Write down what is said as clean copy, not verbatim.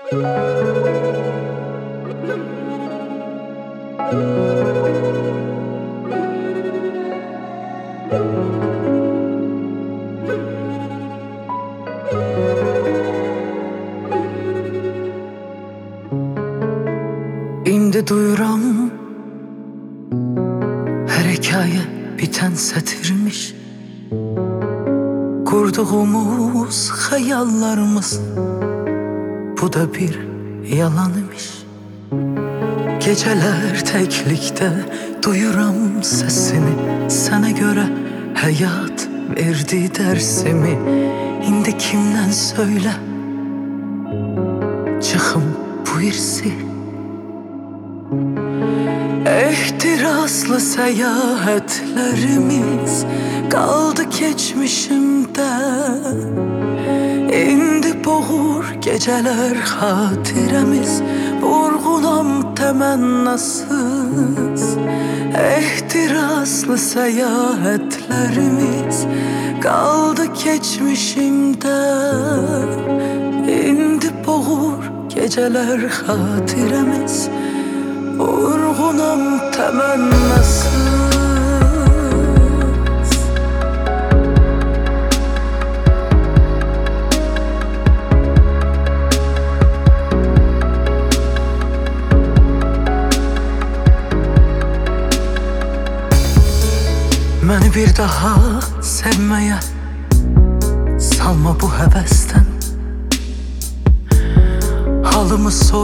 İndi duyuram, her hikaye biten sətirmiş. Kurduğumuz hayallarımız, bu da bir yalan imiş. Geceler teklikte duyuram sesini, sana göre hayat verdi dersimi. İndi kimden söyle, çıkım bu irsi. Ehtiraslı seyahatlerimiz kaldı geçmişimde. İndi boğur geceler hatiremiz, vurgunam temennasız. Ehtiraslı seyahatlerimiz kaldı geçmişimde. İndi boğur geceler hatiremiz, vurgunam temennasız. Məni bir daha sevməyə salma bu həvəsdən. Halımı sor